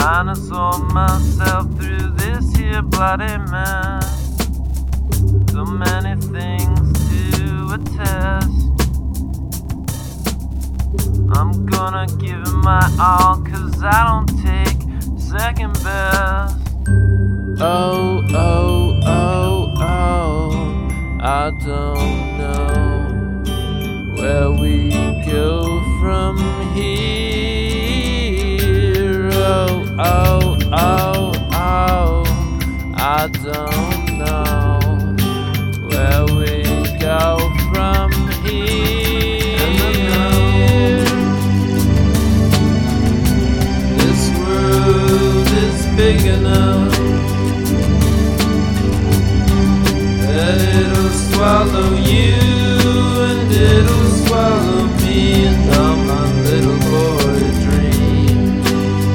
dinosaur myself through this here bloody mess. So many things to attest. I'm gonna give it my all, 'cause I don't take second best. Oh, oh, oh, oh, I don't know where we go from here. Oh, oh, oh, oh, I don't know where we go from here. This world is big enough that it'll swallow you and it'll swallow me and all my little boy dreams.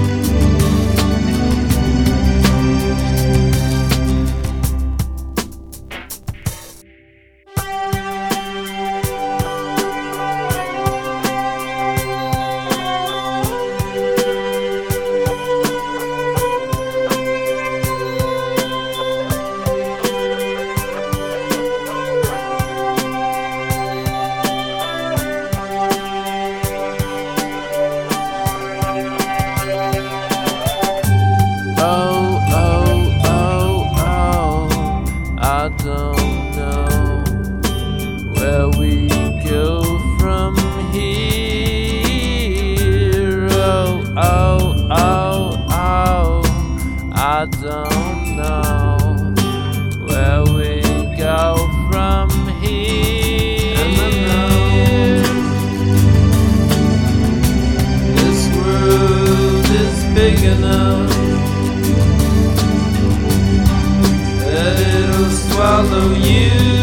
I don't know where we go from here. Oh, oh, oh, oh, I don't know where we go from here. This world is big enough that it'll swallow you